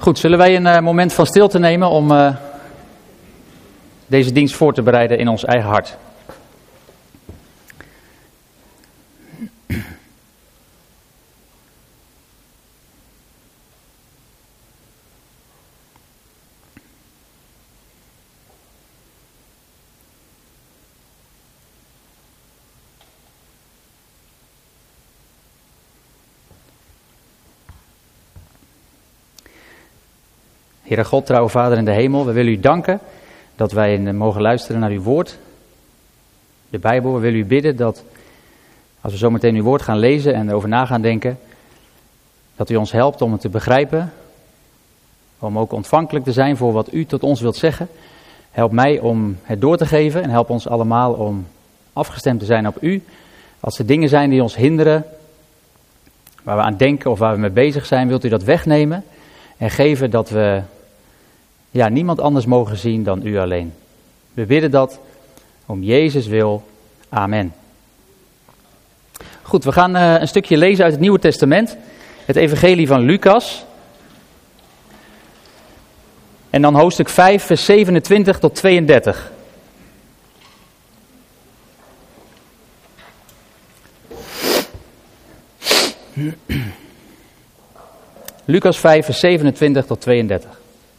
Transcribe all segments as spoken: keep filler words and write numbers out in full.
Goed, zullen wij een uh, moment van stilte nemen om uh, deze dienst voor te bereiden in ons eigen hart. Heere God, trouwe Vader in de hemel, we willen u danken dat wij mogen luisteren naar uw woord, de Bijbel. We willen u bidden dat als we zometeen uw woord gaan lezen en erover na gaan denken, dat u ons helpt om het te begrijpen, om ook ontvankelijk te zijn voor wat u tot ons wilt zeggen. Help mij om het door te geven en help ons allemaal om afgestemd te zijn op u. Als er dingen zijn die ons hinderen, waar we aan denken of waar we mee bezig zijn, wilt u dat wegnemen en geven dat we ja, niemand anders mogen zien dan u alleen. We bidden dat om Jezus wil. Amen. Goed, we gaan uh, een stukje lezen uit het Nieuwe Testament. Het Evangelie van Lucas. En dan hoofdstuk vijf, vers zevenentwintig tot tweeëndertig. Lucas vijf, vers zevenentwintig tot tweeëndertig.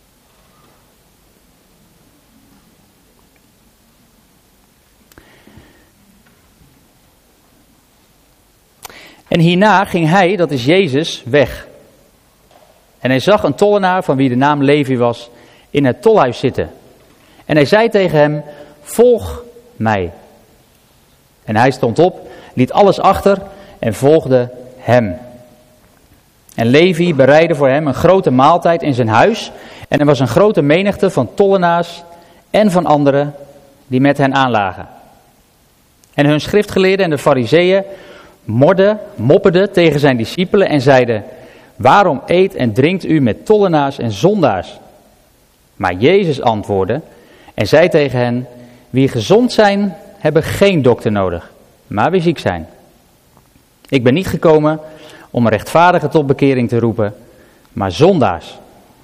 En hierna ging hij, dat is Jezus, weg. En hij zag een tollenaar van wie de naam Levi was, in het tolhuis zitten. En hij zei tegen hem, volg mij. En hij stond op, liet alles achter en volgde hem. En Levi bereidde voor hem een grote maaltijd in zijn huis. En er was een grote menigte van tollenaars en van anderen die met hen aanlagen. En hun schriftgeleerden en de farizeeën morden, mopperden tegen zijn discipelen en zeiden, waarom eet en drinkt u met tollenaars en zondaars? Maar Jezus antwoordde en zei tegen hen, wie gezond zijn, hebben geen dokter nodig, maar wie ziek zijn. Ik ben niet gekomen om rechtvaardigen tot bekering te roepen, maar zondaars.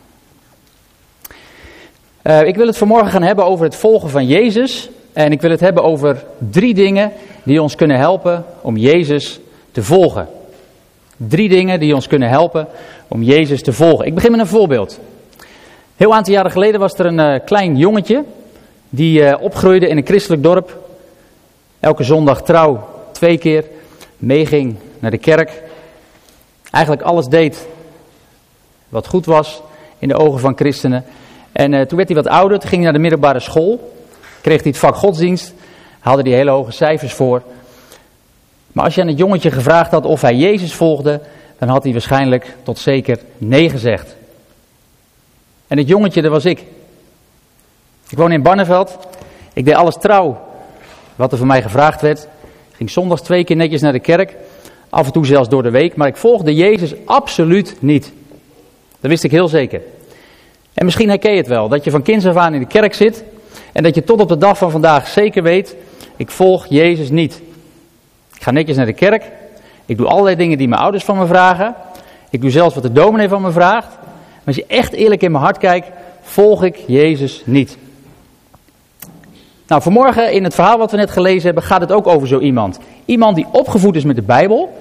Uh, ik wil het vanmorgen gaan hebben over het volgen van Jezus. En ik wil het hebben over drie dingen die ons kunnen helpen om Jezus te volgen. Drie dingen die ons kunnen helpen om Jezus te volgen. Ik begin met een voorbeeld. Heel aantal jaren geleden was er een uh, klein jongetje die uh, opgroeide in een christelijk dorp. Elke zondag trouw, twee keer, meeging naar de kerk. Eigenlijk alles deed wat goed was in de ogen van christenen. En uh, toen werd hij wat ouder, toen ging hij naar de middelbare school. Kreeg hij het vak godsdienst, haalde hij hele hoge cijfers voor. Maar als je aan het jongetje gevraagd had of hij Jezus volgde, dan had hij waarschijnlijk tot zeker nee gezegd. En het jongetje, dat was ik. Ik woon in Barneveld. Ik deed alles trouw wat er van mij gevraagd werd. Ging zondags twee keer netjes naar de kerk. Af en toe zelfs door de week. Maar ik volgde Jezus absoluut niet. Dat wist ik heel zeker. En misschien herken je het wel. Dat je van kinds af aan in de kerk zit. En dat je tot op de dag van vandaag zeker weet. Ik volg Jezus niet. Ik ga netjes naar de kerk. Ik doe allerlei dingen die mijn ouders van me vragen. Ik doe zelfs wat de dominee van me vraagt. Maar als je echt eerlijk in mijn hart kijkt. Volg ik Jezus niet. Nou, vanmorgen in het verhaal wat we net gelezen hebben. Gaat het ook over zo iemand. Iemand die opgevoed is met de Bijbel.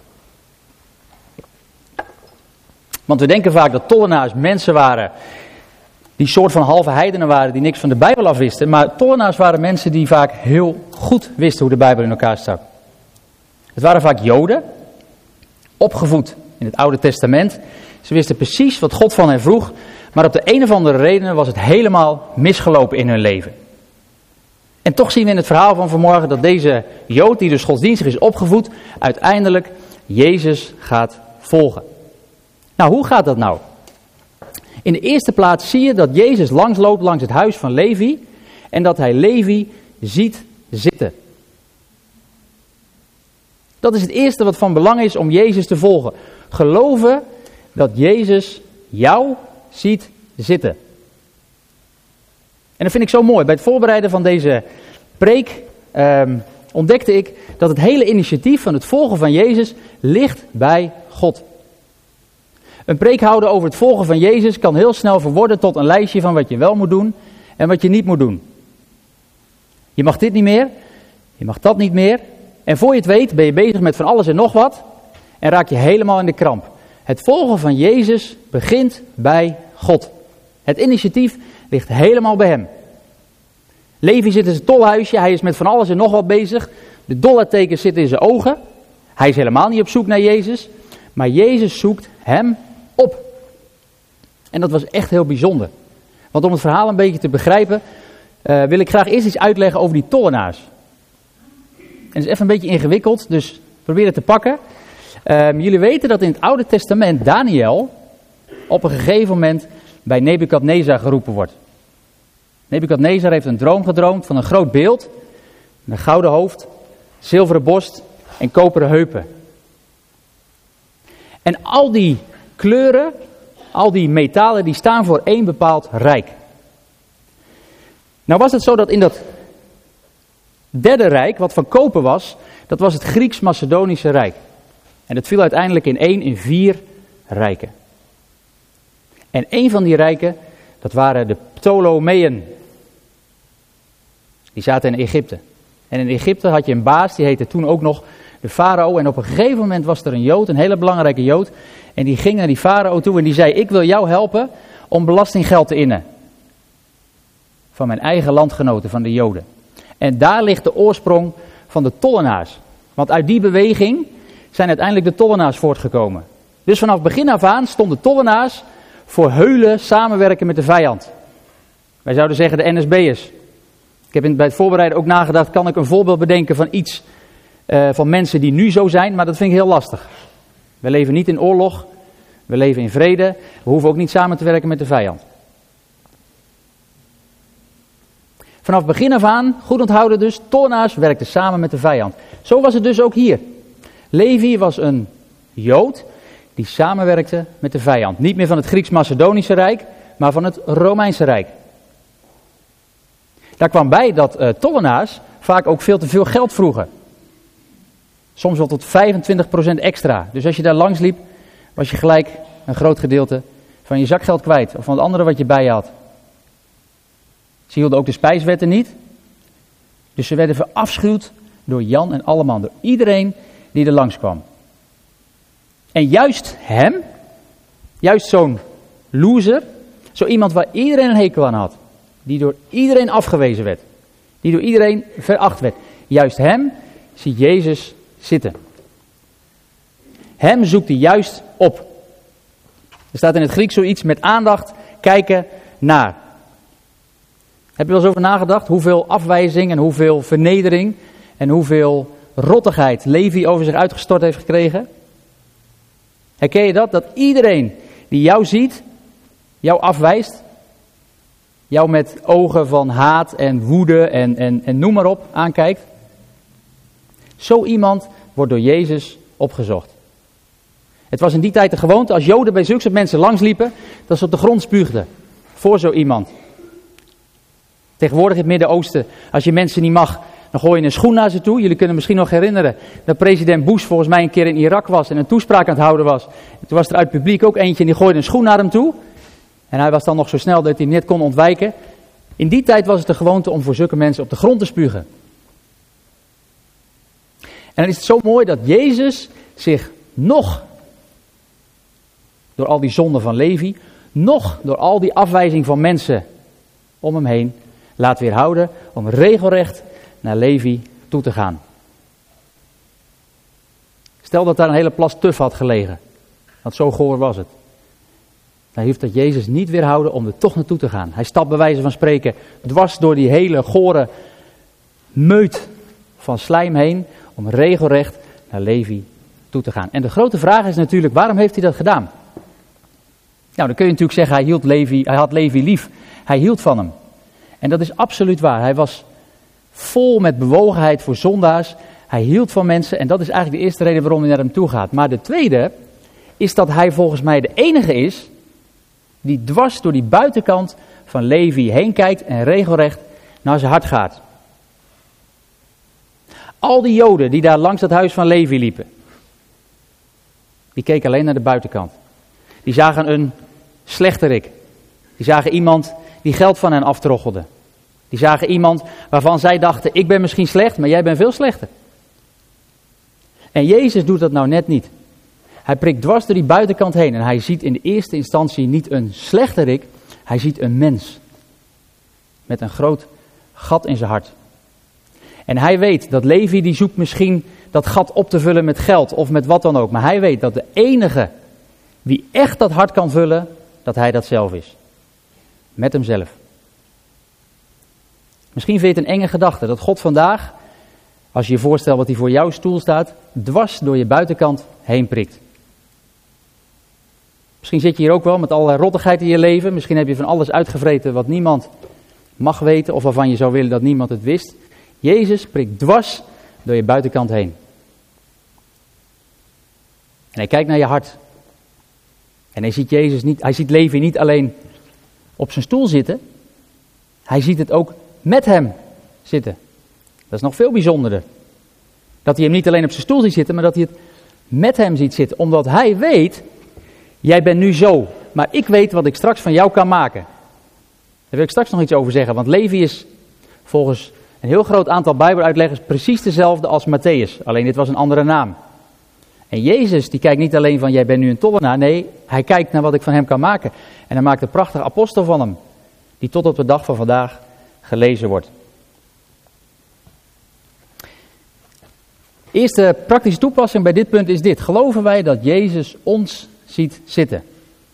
Want we denken vaak dat tollenaars mensen waren die soort van halve heidenen waren, die niks van de Bijbel afwisten. Maar tollenaars waren mensen die vaak heel goed wisten hoe de Bijbel in elkaar stak. Het waren vaak Joden, opgevoed in het Oude Testament. Ze wisten precies wat God van hen vroeg, maar op de een of andere reden was het helemaal misgelopen in hun leven. En toch zien we in het verhaal van vanmorgen dat deze Jood, die dus godsdienstig is opgevoed, uiteindelijk Jezus gaat volgen. Nou, hoe gaat dat nou? In de eerste plaats zie je dat Jezus langsloopt langs het huis van Levi en dat hij Levi ziet zitten. Dat is het eerste wat van belang is om Jezus te volgen. Geloven dat Jezus jou ziet zitten. En dat vind ik zo mooi. Bij het voorbereiden van deze preek um, ontdekte ik dat het hele initiatief van het volgen van Jezus ligt bij God. Een preek houden over het volgen van Jezus kan heel snel verworden tot een lijstje van wat je wel moet doen en wat je niet moet doen. Je mag dit niet meer, je mag dat niet meer. En voor je het weet ben je bezig met van alles en nog wat en raak je helemaal in de kramp. Het volgen van Jezus begint bij God. Het initiatief ligt helemaal bij hem. Levi zit in zijn tolhuisje, hij is met van alles en nog wat bezig. De dollartekens zitten in zijn ogen. Hij is helemaal niet op zoek naar Jezus, maar Jezus zoekt hem op. En dat was echt heel bijzonder. Want om het verhaal een beetje te begrijpen, uh, wil ik graag eerst iets uitleggen over die tollenaars. En het is even een beetje ingewikkeld, dus probeer het te pakken. Uh, jullie weten dat in het Oude Testament Daniel op een gegeven moment bij Nebukadnezar geroepen wordt. Nebukadnezar heeft een droom gedroomd van een groot beeld, een gouden hoofd, zilveren borst en koperen heupen. En al die kleuren, al die metalen, die staan voor één bepaald rijk. Nou was het zo dat in dat derde rijk, wat van koper was, dat was het Grieks-Macedonische Rijk. En dat viel uiteindelijk in één in vier rijken. En één van die rijken, dat waren de Ptolemeën. Die zaten in Egypte. En in Egypte had je een baas, die heette toen ook nog de farao. En op een gegeven moment was er een Jood, een hele belangrijke Jood. En die ging naar die farao toe en die zei, ik wil jou helpen om belastinggeld te innen. Van mijn eigen landgenoten, van de Joden. En daar ligt de oorsprong van de tollenaars. Want uit die beweging zijn uiteindelijk de tollenaars voortgekomen. Dus vanaf begin af aan stonden tollenaars voor heulen samenwerken met de vijand. Wij zouden zeggen de N S B'ers. Ik heb in, bij het voorbereiden ook nagedacht, kan ik een voorbeeld bedenken van iets, uh, van mensen die nu zo zijn, maar dat vind ik heel lastig. We leven niet in oorlog, we leven in vrede, we hoeven ook niet samen te werken met de vijand. Vanaf begin af aan, goed onthouden dus, tollenaars werkten samen met de vijand. Zo was het dus ook hier. Levi was een Jood die samenwerkte met de vijand. Niet meer van het Grieks-Macedonische Rijk, maar van het Romeinse Rijk. Daar kwam bij dat uh, tollenaars vaak ook veel te veel geld vroegen. Soms wel tot vijfentwintig procent extra. Dus als je daar langs liep, was je gelijk een groot gedeelte van je zakgeld kwijt. Of van het andere wat je bij je had. Ze hielden ook de spijswetten niet. Dus ze werden verafschuwd door Jan en Alleman. Door iedereen die er langs kwam. En juist hem, juist zo'n loser, zo iemand waar iedereen een hekel aan had. Die door iedereen afgewezen werd. Die door iedereen veracht werd. Juist hem ziet Jezus zitten. Hem zoekt hij juist op. Er staat in het Grieks zoiets met aandacht kijken naar. Heb je wel eens over nagedacht hoeveel afwijzing en hoeveel vernedering en hoeveel rottigheid Levi over zich uitgestort heeft gekregen? Herken je dat? Dat iedereen die jou ziet, jou afwijst. Jou met ogen van haat en woede en, en, en noem maar op aankijkt. Zo iemand wordt door Jezus opgezocht. Het was in die tijd de gewoonte als Joden bij zulke mensen langsliepen, dat ze op de grond spuugden voor zo iemand. Tegenwoordig in het Midden-Oosten, als je mensen niet mag, dan gooi je een schoen naar ze toe. Jullie kunnen misschien nog herinneren dat president Bush volgens mij een keer in Irak was en een toespraak aan het houden was. En toen was er uit het publiek ook eentje en die gooide een schoen naar hem toe. En hij was dan nog zo snel dat hij net kon ontwijken. In die tijd was het de gewoonte om voor zulke mensen op de grond te spugen. En dan is het zo mooi dat Jezus zich nog, door al die zonden van Levi, nog door al die afwijzing van mensen om hem heen, laat weerhouden om regelrecht naar Levi toe te gaan. Stel dat daar een hele plas tuf had gelegen, want zo goor was het. Dan heeft dat Jezus niet weerhouden om er toch naartoe te gaan. Hij stapt bij wijze van spreken dwars door die hele gore meut van slijm heen om regelrecht naar Levi toe te gaan. En de grote vraag is natuurlijk, waarom heeft hij dat gedaan? Nou, dan kun je natuurlijk zeggen, hij, hield Levi, hij had Levi lief. Hij hield van hem. En dat is absoluut waar. Hij was vol met bewogenheid voor zondaars. Hij hield van mensen en dat is eigenlijk de eerste reden waarom hij naar hem toe gaat. Maar de tweede is dat hij volgens mij de enige is die dwars door die buitenkant van Levi heen kijkt en regelrecht naar zijn hart gaat. Al die Joden die daar langs het huis van Levi liepen, die keken alleen naar de buitenkant. Die zagen een slechterik. Die zagen iemand die geld van hen aftroggelde. Die zagen iemand waarvan zij dachten, ik ben misschien slecht, maar jij bent veel slechter. En Jezus doet dat nou net niet. Hij prikt dwars door die buitenkant heen en hij ziet in de eerste instantie niet een slechterik, hij ziet een mens. Met een groot gat in zijn hart. En hij weet dat Levi die zoekt misschien dat gat op te vullen met geld of met wat dan ook. Maar hij weet dat de enige wie echt dat hart kan vullen, dat hij dat zelf is. Met hemzelf. Misschien vind je het een enge gedachte dat God vandaag, als je je voorstelt wat hij voor jouw stoel staat, dwars door je buitenkant heen prikt. Misschien zit je hier ook wel met allerlei rottigheid in je leven. Misschien heb je van alles uitgevreten wat niemand mag weten of waarvan je zou willen dat niemand het wist. Jezus prikt dwars door je buitenkant heen. En hij kijkt naar je hart. En hij ziet Jezus niet, hij ziet Levi niet alleen op zijn stoel zitten. Hij ziet het ook met hem zitten. Dat is nog veel bijzonderder. Dat hij hem niet alleen op zijn stoel ziet zitten, maar dat hij het met hem ziet zitten. Omdat hij weet, jij bent nu zo, maar ik weet wat ik straks van jou kan maken. Daar wil ik straks nog iets over zeggen, want Levi is volgens een heel groot aantal Bijbeluitleggers precies dezelfde als Matthäus. Alleen dit was een andere naam. En Jezus die kijkt niet alleen van jij bent nu een tollenaar, nee, hij kijkt naar wat ik van hem kan maken. En hij maakt een prachtige apostel van hem, die tot op de dag van vandaag gelezen wordt. Eerste praktische toepassing bij dit punt is dit. Geloven wij dat Jezus ons ziet zitten?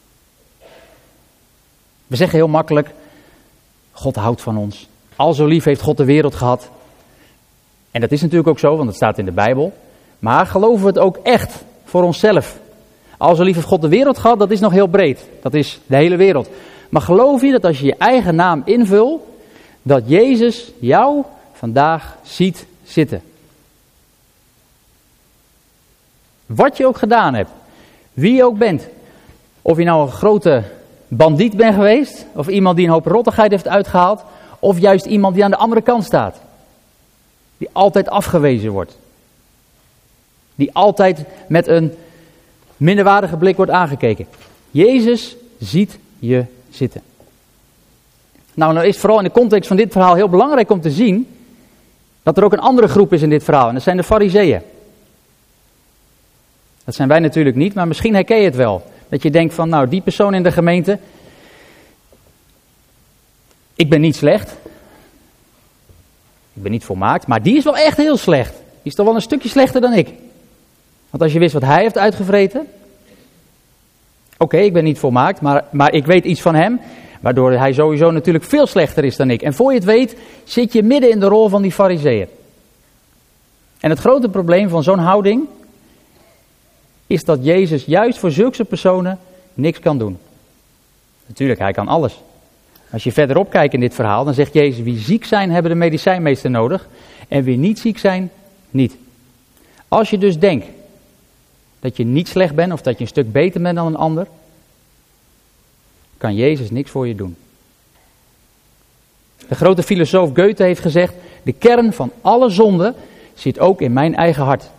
We zeggen heel makkelijk, God houdt van ons. Al zo lief heeft God de wereld gehad. En dat is natuurlijk ook zo, want het staat in de Bijbel. Maar geloven we het ook echt voor onszelf? Al zo lief heeft God de wereld gehad, dat is nog heel breed. Dat is de hele wereld. Maar geloof je dat als je je eigen naam invult, dat Jezus jou vandaag ziet zitten? Wat je ook gedaan hebt, wie je ook bent. Of je nou een grote bandiet bent geweest, of iemand die een hoop rottigheid heeft uitgehaald, of juist iemand die aan de andere kant staat. Die altijd afgewezen wordt. Die altijd met een minderwaardige blik wordt aangekeken. Jezus ziet je zitten. Nou, nou is vooral in de context van dit verhaal heel belangrijk om te zien dat er ook een andere groep is in dit verhaal. En dat zijn de Farizeeën. Dat zijn wij natuurlijk niet, maar misschien herken je het wel. Dat je denkt van, nou, die persoon in de gemeente, ik ben niet slecht. Ik ben niet volmaakt, maar die is wel echt heel slecht. Die is toch wel een stukje slechter dan ik. Want als je wist wat hij heeft uitgevreten. Oké, okay, ik ben niet volmaakt, maar, maar ik weet iets van hem. Waardoor hij sowieso natuurlijk veel slechter is dan ik. En voor je het weet, zit je midden in de rol van die Farizeeën. En het grote probleem van zo'n houding is dat Jezus juist voor zulke personen niks kan doen. Natuurlijk, hij kan alles. Als je verderop kijkt in dit verhaal, dan zegt Jezus, wie ziek zijn, hebben de medicijnmeester nodig. En wie niet ziek zijn, niet. Als je dus denkt dat je niet slecht bent of dat je een stuk beter bent dan een ander, kan Jezus niks voor je doen. De grote filosoof Goethe heeft gezegd, de kern van alle zonde zit ook in mijn eigen hart.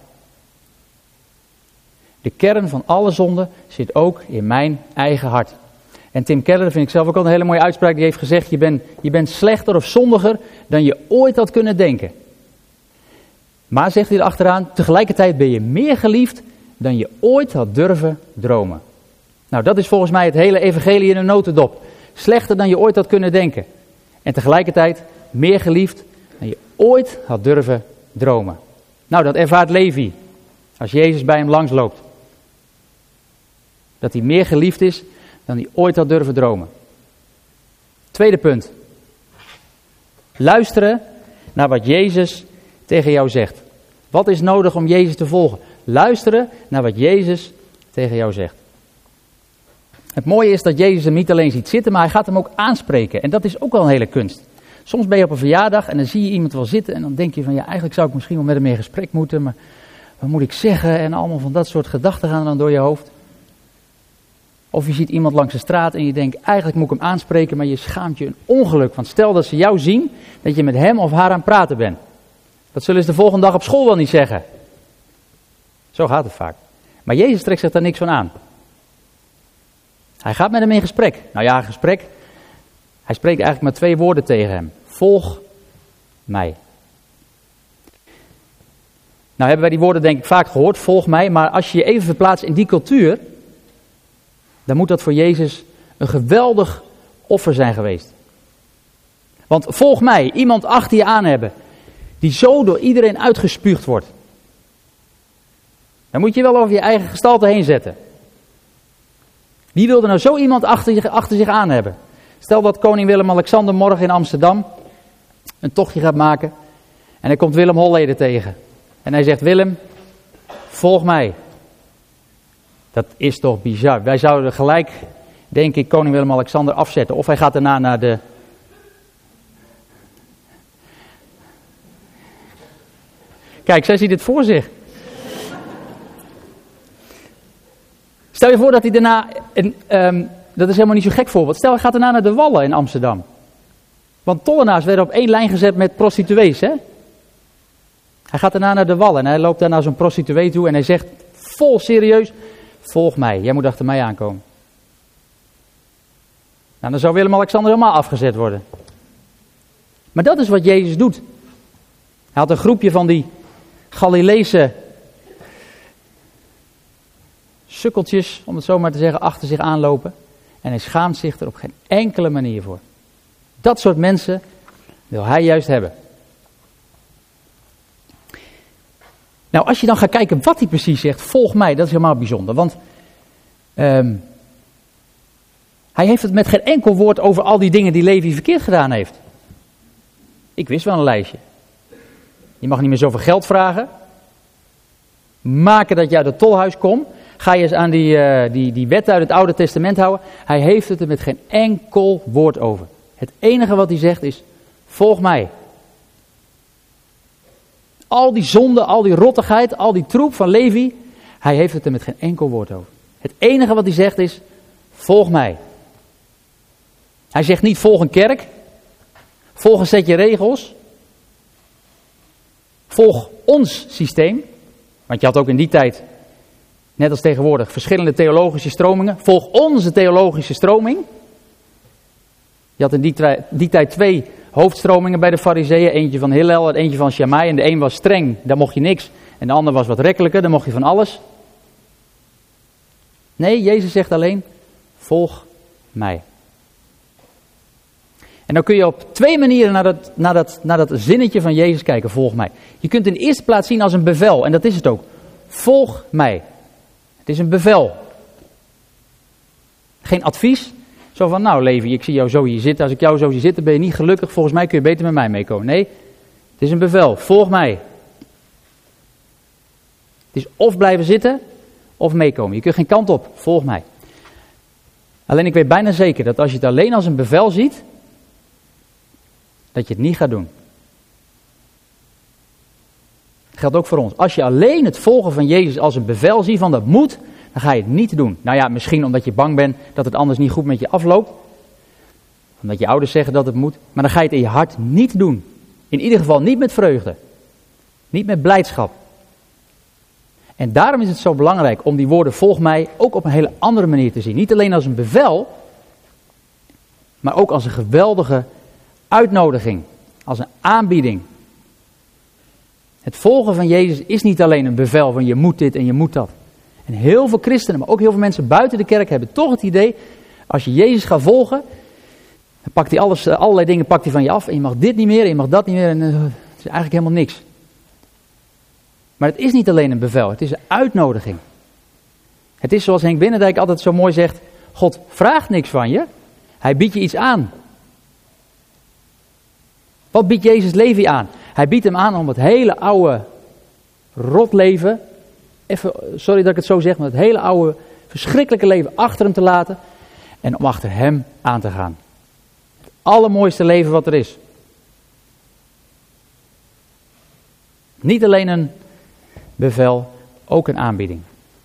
De kern van alle zonde zit ook in mijn eigen hart. En Tim Keller, vind ik zelf ook al een hele mooie uitspraak, die heeft gezegd, je bent, je bent slechter of zondiger dan je ooit had kunnen denken. Maar, zegt hij erachteraan, tegelijkertijd ben je meer geliefd dan je ooit had durven dromen. Nou, dat is volgens mij het hele evangelie in een notendop. Slechter dan je ooit had kunnen denken. En tegelijkertijd meer geliefd dan je ooit had durven dromen. Nou, dat ervaart Levi als Jezus bij hem langsloopt. Dat hij meer geliefd is dan hij ooit had durven dromen. Tweede punt. Luisteren naar wat Jezus tegen jou zegt. Wat is nodig om Jezus te volgen? Luisteren naar wat Jezus tegen jou zegt. Het mooie is dat Jezus hem niet alleen ziet zitten, maar hij gaat hem ook aanspreken. En dat is ook wel een hele kunst. Soms ben je op een verjaardag en dan zie je iemand wel zitten en dan denk je van ja, eigenlijk zou ik misschien wel met hem in gesprek moeten, maar wat moet ik zeggen? En allemaal van dat soort gedachten gaan dan door je hoofd. Of je ziet iemand langs de straat en je denkt, eigenlijk moet ik hem aanspreken, maar je schaamt je een ongeluk. Want stel dat ze jou zien, dat je met hem of haar aan het praten bent. Dat zullen ze de volgende dag op school wel niet zeggen. Zo gaat het vaak. Maar Jezus trekt zich daar niks van aan. Hij gaat met hem in gesprek. Nou ja, gesprek. Hij spreekt eigenlijk maar twee woorden tegen hem. Volg mij. Nou hebben wij die woorden denk ik vaak gehoord, volg mij. Maar als je je even verplaatst in die cultuur, dan moet dat voor Jezus een geweldig offer zijn geweest. Want volg mij, iemand achter je aan hebben, die zo door iedereen uitgespuugd wordt. Dan moet je wel over je eigen gestalte heen zetten. Wie wilde nou zo iemand achter, je, achter zich aan hebben? Stel dat koning Willem-Alexander morgen in Amsterdam een tochtje gaat maken. En hij komt Willem Holleder tegen. En hij zegt, Willem, volg mij. Dat is toch bizar. Wij zouden gelijk, denk ik, koning Willem-Alexander afzetten. Of hij gaat daarna naar de... Kijk, zij ziet het voor zich. Stel je voor dat hij daarna, en, um, dat is helemaal niet zo gek voorbeeld. Stel hij gaat daarna naar de Wallen in Amsterdam. Want tollenaars werden op één lijn gezet met prostituees, hè? Hij gaat daarna naar de Wallen en hij loopt daar naar zo'n prostituee toe en hij zegt vol serieus, volg mij, jij moet achter mij aankomen. Nou, dan zou Willem-Alexander helemaal afgezet worden. Maar dat is wat Jezus doet. Hij had een groepje van die Galileese sukkeltjes, om het zo maar te zeggen, achter zich aanlopen. En hij schaamt zich er op geen enkele manier voor. Dat soort mensen wil hij juist hebben. Nou, als je dan gaat kijken wat hij precies zegt, volg mij, dat is helemaal bijzonder. Want um, hij heeft het met geen enkel woord over al die dingen die Levi verkeerd gedaan heeft. Ik wist wel een lijstje. Je mag niet meer zoveel geld vragen. Maken dat je uit het tolhuis komt. Ga je eens aan die, uh, die, die wet uit het Oude Testament houden. Hij heeft het er met geen enkel woord over. Het enige wat hij zegt is, volg mij. Al die zonde, al die rottigheid, al die troep van Levi, hij heeft het er met geen enkel woord over. Het enige wat hij zegt is, volg mij. Hij zegt niet, volg een kerk, volg een setje regels, volg ons systeem. Want je had ook in die tijd, net als tegenwoordig, verschillende theologische stromingen. Volg onze theologische stroming. Je had in die, die tijd twee hoofdstromingen bij de Farizeeën. Eentje van Hillel en eentje van Shammai. En de een was streng, daar mocht je niks. En de ander was wat rekkelijker, daar mocht je van alles. Nee, Jezus zegt alleen, volg mij. En dan kun je op twee manieren naar dat, naar, dat, naar dat zinnetje van Jezus kijken, volg mij. Je kunt het in de eerste plaats zien als een bevel, en dat is het ook. Volg mij. Het is een bevel. Geen advies. Zo van, nou Levi, ik zie jou zo hier zitten. Als ik jou zo zie zitten, ben je niet gelukkig. Volgens mij kun je beter met mij meekomen. Nee, het is een bevel. Volg mij. Het is of blijven zitten, of meekomen. Je kunt geen kant op. Volg mij. Alleen ik weet bijna zeker dat als je het alleen als een bevel ziet, dat je het niet gaat doen. Dat geldt ook voor ons. Als je alleen het volgen van Jezus als een bevel ziet van dat moet, dan ga je het niet doen. Nou ja, misschien omdat je bang bent dat het anders niet goed met je afloopt. Omdat je ouders zeggen dat het moet. Maar dan ga je het in je hart niet doen. In ieder geval niet met vreugde. Niet met blijdschap. En daarom is het zo belangrijk om die woorden volg mij ook op een hele andere manier te zien. Niet alleen als een bevel, maar ook als een geweldige uitnodiging. Als een aanbieding. Het volgen van Jezus is niet alleen een bevel van je moet dit en je moet dat. En heel veel christenen, maar ook heel veel mensen buiten de kerk hebben toch het idee, als je Jezus gaat volgen, dan pakt hij alles, allerlei dingen pakt hij van je af. En je mag dit niet meer, en je mag dat niet meer. En uh, het is eigenlijk helemaal niks. Maar het is niet alleen een bevel, het is een uitnodiging. Het is zoals Henk Binnendijk altijd zo mooi zegt, God vraagt niks van je, hij biedt je iets aan. Wat biedt Jezus Levi aan? Hij biedt hem aan om het hele oude rotleven, even, sorry dat ik het zo zeg, maar het hele oude verschrikkelijke leven achter hem te laten en om achter hem aan te gaan. Het allermooiste leven wat er is. Niet alleen een bevel, ook een aanbieding.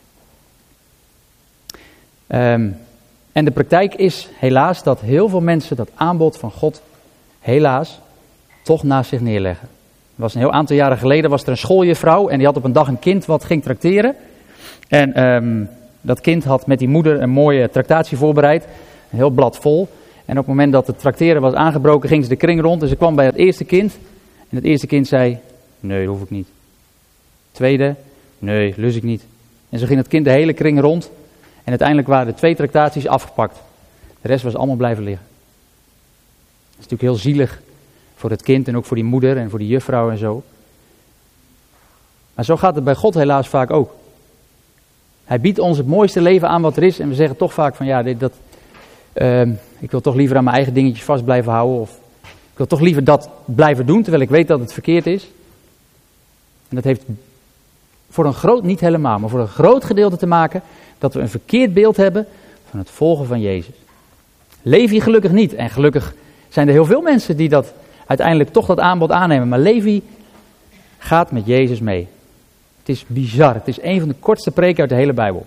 Um, en de praktijk is helaas dat heel veel mensen dat aanbod van God helaas toch naast zich neerleggen. Er was een heel aantal jaren geleden was er een schooljuffrouw en die had op een dag een kind wat ging trakteren. En um, dat kind had met die moeder een mooie tractatie voorbereid. Een heel blad vol. En op het moment dat het trakteren was aangebroken, ging ze de kring rond. En ze kwam bij het eerste kind. En het eerste kind zei, nee, dat hoef ik niet. Tweede, nee, lust ik niet. En zo ging het kind de hele kring rond. En uiteindelijk waren de twee tractaties afgepakt. De rest was allemaal blijven liggen. Dat is natuurlijk heel zielig voor het kind en ook voor die moeder en voor die juffrouw en zo. Maar zo gaat het bij God helaas vaak ook. Hij biedt ons het mooiste leven aan wat er is. En we zeggen toch vaak van ja, dit, dat, uh, ik wil toch liever aan mijn eigen dingetjes vast blijven houden. Of ik wil toch liever dat blijven doen, terwijl ik weet dat het verkeerd is. En dat heeft voor een groot, niet helemaal, maar voor een groot gedeelte te maken dat we een verkeerd beeld hebben van het volgen van Jezus. Levi gelukkig niet. En gelukkig zijn er heel veel mensen die dat uiteindelijk toch dat aanbod aannemen. Maar Levi gaat met Jezus mee. Het is bizar. Het is een van de kortste preken uit de hele Bijbel.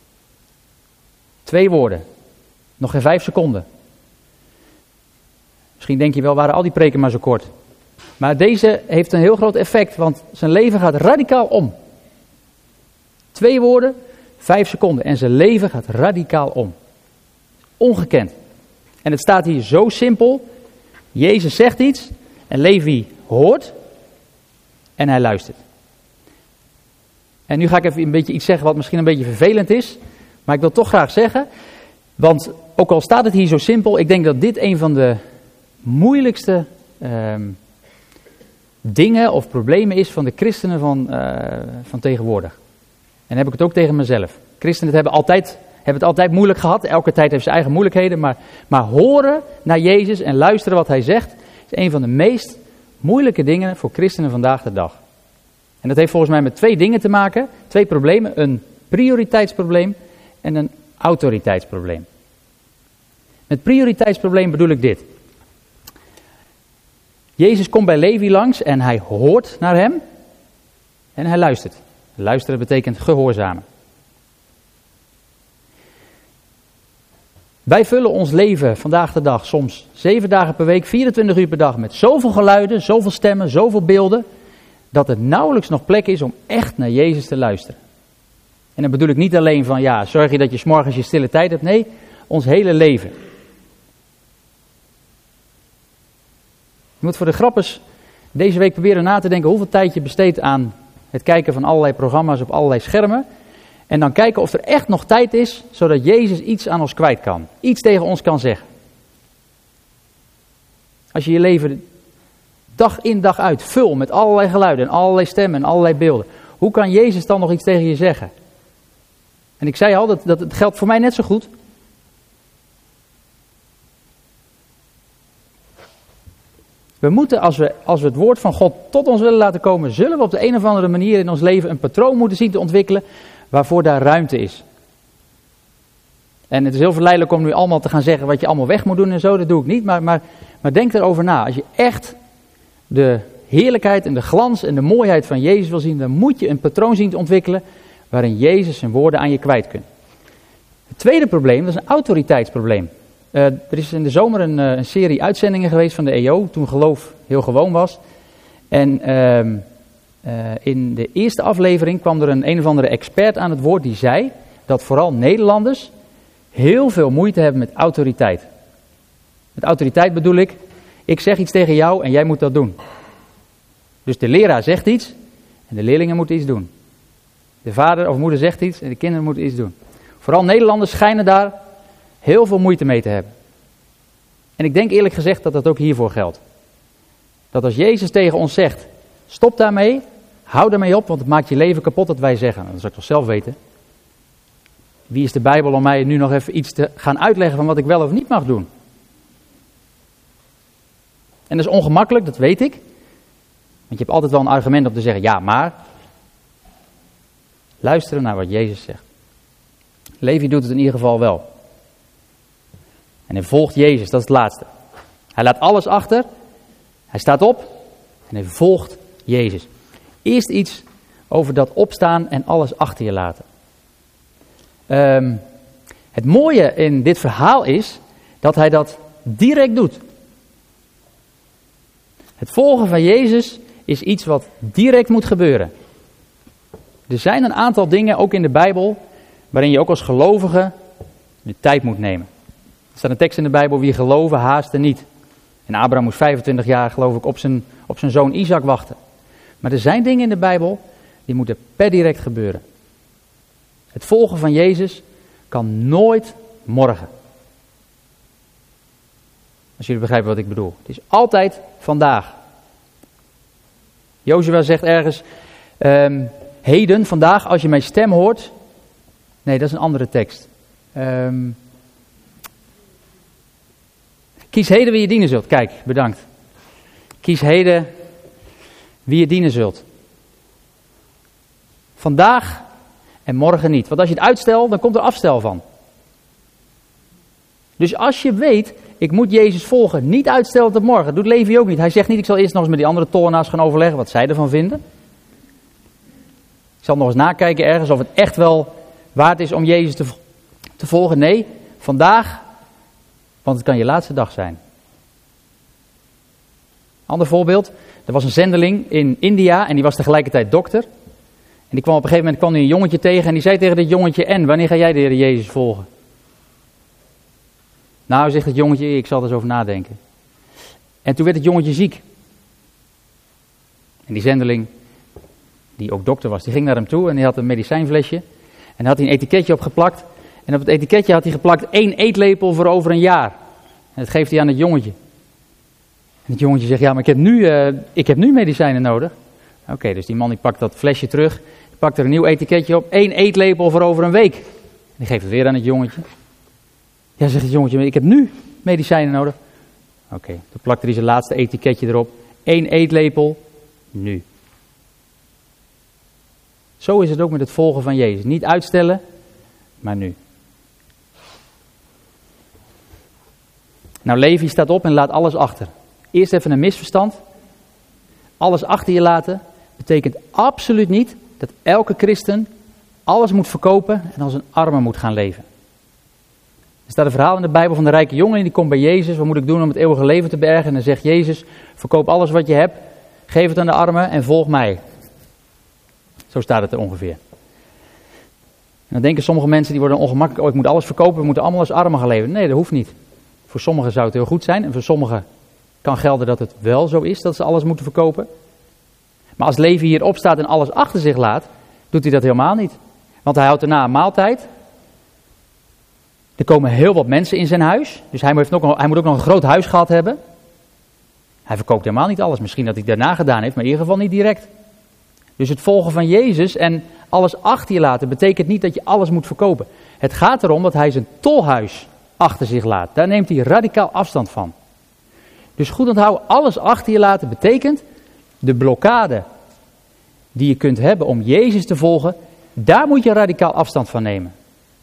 Twee woorden. Nog geen vijf seconden. Misschien denk je wel, waren al die preken maar zo kort. Maar deze heeft een heel groot effect, want zijn leven gaat radicaal om. Twee woorden, vijf seconden. En zijn leven gaat radicaal om. Ongekend. En het staat hier zo simpel. Jezus zegt iets en Levi hoort en hij luistert. En nu ga ik even een beetje iets zeggen wat misschien een beetje vervelend is. Maar ik wil toch graag zeggen, want ook al staat het hier zo simpel, ik denk dat dit een van de moeilijkste um, dingen of problemen is van de christenen van, uh, van tegenwoordig. En dan heb ik het ook tegen mezelf. Christenen hebben, altijd, hebben het altijd moeilijk gehad. Elke tijd heeft zijn eigen moeilijkheden. Maar, maar horen naar Jezus en luisteren wat hij zegt is een van de meest moeilijke dingen voor christenen vandaag de dag. En dat heeft volgens mij met twee dingen te maken. Twee problemen. Een prioriteitsprobleem en een autoriteitsprobleem. Met prioriteitsprobleem bedoel ik dit. Jezus komt bij Levi langs en hij hoort naar hem en hij luistert. Luisteren betekent gehoorzamen. Wij vullen ons leven vandaag de dag soms zeven dagen per week, vierentwintig uur per dag met zoveel geluiden, zoveel stemmen, zoveel beelden, dat er nauwelijks nog plek is om echt naar Jezus te luisteren. En dan bedoel ik niet alleen van ja, zorg je dat je 's morgens je stille tijd hebt. Nee, ons hele leven. Je moet voor de grappers deze week proberen na te denken hoeveel tijd je besteedt aan het kijken van allerlei programma's op allerlei schermen. En dan kijken of er echt nog tijd is, zodat Jezus iets aan ons kwijt kan. Iets tegen ons kan zeggen. Als je je leven dag in dag uit vul met allerlei geluiden en allerlei stemmen en allerlei beelden. Hoe kan Jezus dan nog iets tegen je zeggen? En ik zei al, dat, dat het geldt voor mij net zo goed. We moeten, als we, als we het woord van God tot ons willen laten komen, zullen we op de een of andere manier in ons leven een patroon moeten zien te ontwikkelen waarvoor daar ruimte is. En het is heel verleidelijk om nu allemaal te gaan zeggen wat je allemaal weg moet doen en zo, dat doe ik niet. Maar, maar, maar denk erover na. Als je echt de heerlijkheid en de glans en de mooiheid van Jezus wil zien, dan moet je een patroon zien te ontwikkelen waarin Jezus zijn woorden aan je kwijt kunt. Het tweede probleem, dat is een autoriteitsprobleem. Uh, er is in de zomer een, uh, een serie uitzendingen geweest van de E O, toen geloof heel gewoon was. En uh, uh, in de eerste aflevering kwam er een een of andere expert aan het woord die zei dat vooral Nederlanders heel veel moeite hebben met autoriteit. Met autoriteit bedoel ik, ik zeg iets tegen jou en jij moet dat doen. Dus de leraar zegt iets en de leerlingen moeten iets doen. De vader of moeder zegt iets en de kinderen moeten iets doen. Vooral Nederlanders schijnen daar heel veel moeite mee te hebben. En ik denk eerlijk gezegd dat dat ook hiervoor geldt. Dat als Jezus tegen ons zegt, stop daarmee, hou daarmee op, want het maakt je leven kapot dat wij zeggen. Dat zou ik toch zelf weten. Wie is de Bijbel om mij nu nog even iets te gaan uitleggen van wat ik wel of niet mag doen? En dat is ongemakkelijk, dat weet ik. Want je hebt altijd wel een argument om te zeggen, ja maar. Luisteren naar wat Jezus zegt. Levi doet het in ieder geval wel. En hij volgt Jezus, dat is het laatste. Hij laat alles achter. Hij staat op en hij volgt Jezus. Eerst iets over dat opstaan en alles achter je laten. Um, het mooie in dit verhaal is dat hij dat direct doet. Het volgen van Jezus is iets wat direct moet gebeuren. Er zijn een aantal dingen, ook in de Bijbel, waarin je ook als gelovige de tijd moet nemen. Er staat een tekst in de Bijbel, wie geloven haasten niet. En Abraham moest vijfentwintig jaar, geloof ik, op zijn, op zijn zoon Isaac wachten. Maar er zijn dingen in de Bijbel, die moeten per direct gebeuren. Het volgen van Jezus kan nooit morgen. Als jullie begrijpen wat ik bedoel. Het is altijd vandaag. Jozua zegt ergens, um, heden, vandaag, als je mijn stem hoort. Nee, dat is een andere tekst. Um, kies heden wie je dienen zult. Kijk, bedankt. Kies heden wie je dienen zult. Vandaag en morgen niet. Want als je het uitstelt, dan komt er afstel van. Dus als je weet, ik moet Jezus volgen, niet uitstellen tot morgen. Dat doet Levi ook niet. Hij zegt niet, ik zal eerst nog eens met die andere tollenaars gaan overleggen wat zij ervan vinden. Ik zal nog eens nakijken ergens of het echt wel waard is om Jezus te, te volgen. Nee, vandaag, want het kan je laatste dag zijn. Ander voorbeeld, er was een zendeling in India en die was tegelijkertijd dokter. En die kwam op een gegeven moment kwam hij een jongetje tegen en die zei tegen dit jongetje, en wanneer ga jij de Heer Jezus volgen? Nou, zegt het jongetje, ik zal er eens over nadenken. En toen werd het jongetje ziek. En die zendeling, die ook dokter was, die ging naar hem toe en die had een medicijnflesje. En daar had hij een etiketje op geplakt. En op het etiketje had hij geplakt één eetlepel voor over een jaar. En dat geeft hij aan het jongetje. En het jongetje zegt, ja, maar ik heb nu, uh, ik heb nu medicijnen nodig. Oké, okay, dus die man die pakt dat flesje terug. Die pakt er een nieuw etiketje op. één eetlepel voor over een week. En die geeft het weer aan het jongetje. Ja, zegt het jongetje, ik heb nu medicijnen nodig. Oké, okay, dan plakte hij zijn laatste etiketje erop. Eén eetlepel, nu. Zo is het ook met het volgen van Jezus. Niet uitstellen, maar nu. Nou, Levi staat op en laat alles achter. Eerst even een misverstand. Alles achter je laten betekent absoluut niet dat elke christen alles moet verkopen en als een arme moet gaan leven. Er staat een verhaal in de Bijbel van de rijke jongen en die komt bij Jezus. Wat moet ik doen om het eeuwige leven te bergen? En dan zegt Jezus, verkoop alles wat je hebt, geef het aan de armen en volg mij. Zo staat het er ongeveer. En dan denken sommige mensen, die worden ongemakkelijk, oh, ik moet alles verkopen, we moeten allemaal als armen gaan leven. Nee, dat hoeft niet. Voor sommigen zou het heel goed zijn en voor sommigen kan gelden dat het wel zo is, dat ze alles moeten verkopen. Maar als Levi hier opstaat en alles achter zich laat, doet hij dat helemaal niet. Want hij houdt daarna een maaltijd. Er komen heel wat mensen in zijn huis. Dus hij moet, ook, hij moet ook nog een groot huis gehad hebben. Hij verkoopt helemaal niet alles. Misschien dat hij het daarna gedaan heeft, maar in ieder geval niet direct. Dus het volgen van Jezus en alles achter je laten betekent niet dat je alles moet verkopen. Het gaat erom dat hij zijn tolhuis achter zich laat. Daar neemt hij radicaal afstand van. Dus goed onthouden, alles achter je laten betekent de blokkade die je kunt hebben om Jezus te volgen, daar moet je radicaal afstand van nemen.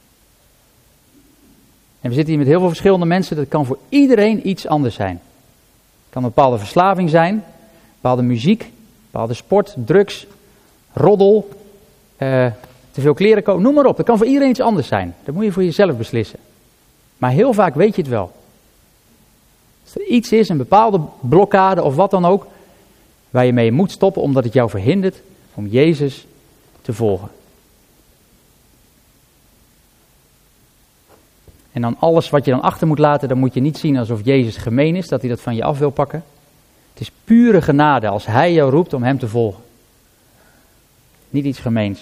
En we zitten hier met heel veel verschillende mensen, dat kan voor iedereen iets anders zijn. Het kan een bepaalde verslaving zijn, bepaalde muziek, bepaalde sport, drugs, roddel, uh, te veel kleren kopen, noem maar op. Dat kan voor iedereen iets anders zijn. Dat moet je voor jezelf beslissen. Maar heel vaak weet je het wel. Als er iets is, een bepaalde blokkade of wat dan ook, waar je mee moet stoppen omdat het jou verhindert om Jezus te volgen. En dan alles wat je dan achter moet laten, dan moet je niet zien alsof Jezus gemeen is, dat hij dat van je af wil pakken. Het is pure genade als hij jou roept om hem te volgen. Niet iets gemeens.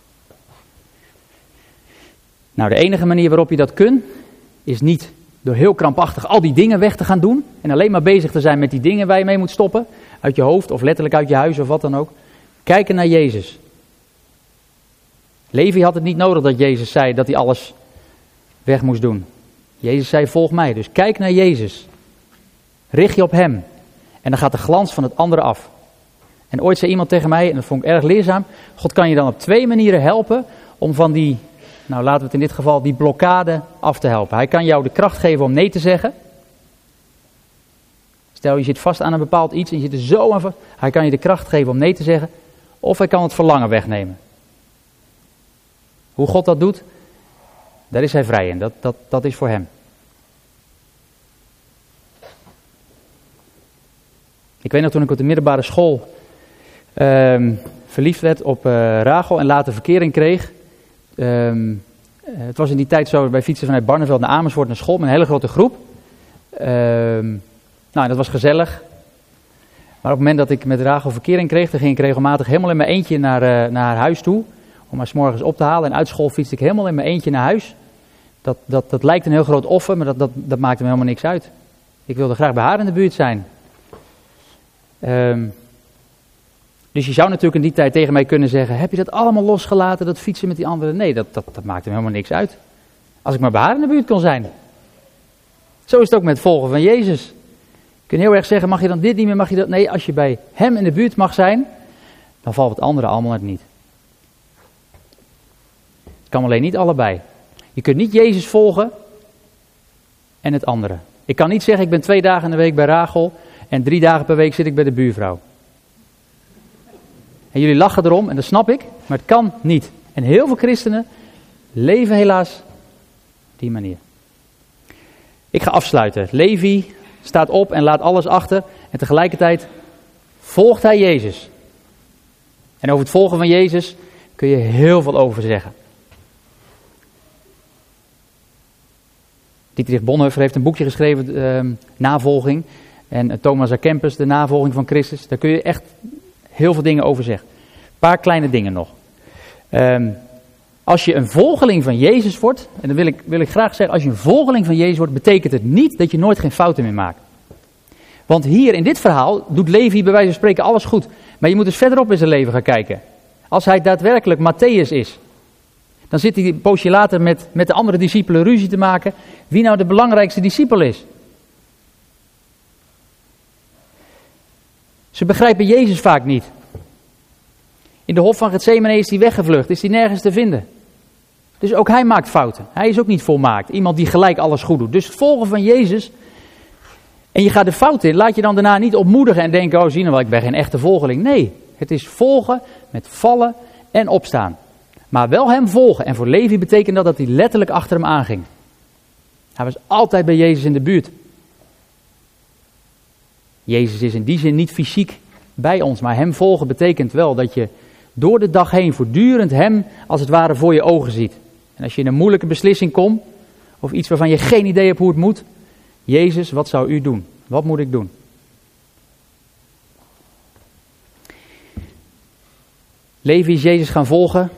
Nou, de enige manier waarop je dat kunt, is niet door heel krampachtig al die dingen weg te gaan doen en alleen maar bezig te zijn met die dingen waar je mee moet stoppen, uit je hoofd of letterlijk uit je huis of wat dan ook. Kijken naar Jezus. Levi had het niet nodig dat Jezus zei dat hij alles weg moest doen. Jezus zei, volg mij. Dus kijk naar Jezus. Richt je op hem. En dan gaat de glans van het andere af. En ooit zei iemand tegen mij, en dat vond ik erg leerzaam, God kan je dan op twee manieren helpen om van die, nou laten we het in dit geval, die blokkade af te helpen. Hij kan jou de kracht geven om nee te zeggen. Stel je zit vast aan een bepaald iets en je zit er zo aan vast. Hij kan je de kracht geven om nee te zeggen. Of hij kan het verlangen wegnemen. Hoe God dat doet, daar is hij vrij in. Dat, dat, dat is voor hem. Ik weet nog toen ik op de middelbare school um, verliefd werd op uh, Rachel en later verkering kreeg. Um, het was in die tijd zo, wij fietsen vanuit Barneveld naar Amersfoort naar school met een hele grote groep. Uh, nou, dat was gezellig. Maar op het moment dat ik met Rachel verkering kreeg, dan ging ik regelmatig helemaal in mijn eentje naar, uh, naar haar huis toe. Om haar 's morgens op te halen. En uit school fietste ik helemaal in mijn eentje naar huis. Dat, dat, dat lijkt een heel groot offer, maar dat, dat, dat maakte me helemaal niks uit. Ik wilde graag bij haar in de buurt zijn. Um, dus je zou natuurlijk in die tijd tegen mij kunnen zeggen, heb je dat allemaal losgelaten, dat fietsen met die anderen? Nee, dat, dat, dat maakte me helemaal niks uit. Als ik maar bij haar in de buurt kon zijn. Zo is het ook met het volgen van Jezus. Je kunt heel erg zeggen, mag je dan dit niet meer, mag je dat? Nee, als je bij hem in de buurt mag zijn, dan valt het andere allemaal net niet. Het kan alleen niet allebei. Je kunt niet Jezus volgen en het andere. Ik kan niet zeggen, ik ben twee dagen in de week bij Rachel en drie dagen per week zit ik bij de buurvrouw. En jullie lachen erom en dat snap ik, maar het kan niet. En heel veel christenen leven helaas op die manier. Ik ga afsluiten. Levi staat op en laat alles achter en tegelijkertijd volgt hij Jezus. En over het volgen van Jezus kun je heel veel over zeggen. Dietrich Bonhoeffer heeft een boekje geschreven, uh, Navolging. En uh, Thomas A. Kempis, De Navolging van Christus. Daar kun je echt heel veel dingen over zeggen. Een paar kleine dingen nog. Um, als je een volgeling van Jezus wordt, en dan wil ik, wil ik graag zeggen, als je een volgeling van Jezus wordt, betekent het niet dat je nooit geen fouten meer maakt. Want hier in dit verhaal doet Levi bij wijze van spreken alles goed. Maar je moet dus verderop in zijn leven gaan kijken. Als hij daadwerkelijk Matthäus is, dan zit hij een poosje later met, met de andere discipelen ruzie te maken. Wie nou de belangrijkste discipel is. Ze begrijpen Jezus vaak niet. In de hof van Getsemane is hij weggevlucht, is hij nergens te vinden. Dus ook hij maakt fouten. Hij is ook niet volmaakt. Iemand die gelijk alles goed doet. Dus het volgen van Jezus, en je gaat de fout in, laat je dan daarna niet ontmoedigen en denken, oh zie nou wel, ik ben geen echte volgeling. Nee, het is volgen met vallen en opstaan. Maar wel hem volgen. En voor Levi betekent dat dat hij letterlijk achter hem aanging. Hij was altijd bij Jezus in de buurt. Jezus is in die zin niet fysiek bij ons, maar hem volgen betekent wel dat je door de dag heen voortdurend hem als het ware voor je ogen ziet. En als je in een moeilijke beslissing komt, of iets waarvan je geen idee hebt hoe het moet, Jezus, wat zou u doen? Wat moet ik doen? Levi is Jezus gaan volgen.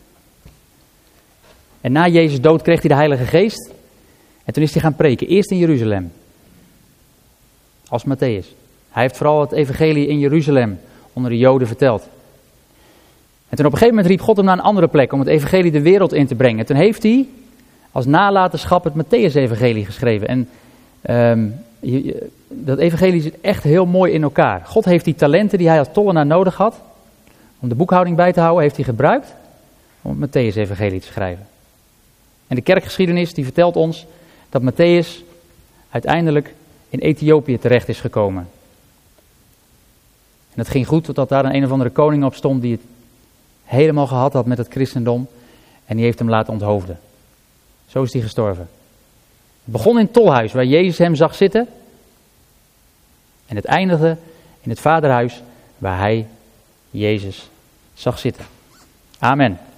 En na Jezus dood kreeg hij de Heilige Geest. En toen is hij gaan preken. Eerst in Jeruzalem. Als Matthäus. Hij heeft vooral het evangelie in Jeruzalem onder de Joden verteld. En toen op een gegeven moment riep God hem naar een andere plek om het evangelie de wereld in te brengen. En toen heeft hij als nalatenschap het Matthäus-evangelie geschreven. En um, je, je, dat evangelie zit echt heel mooi in elkaar. God heeft die talenten die hij als tollenaar nodig had, om de boekhouding bij te houden, heeft hij gebruikt om het Matthäus-evangelie te schrijven. En de kerkgeschiedenis die vertelt ons dat Matthäus uiteindelijk in Ethiopië terecht is gekomen. En dat ging goed totdat daar een, een of andere koning op stond die het helemaal gehad had met het christendom. En die heeft hem laten onthoofden. Zo is hij gestorven. Het begon in het tolhuis waar Jezus hem zag zitten. En het eindigde in het vaderhuis waar hij Jezus zag zitten. Amen.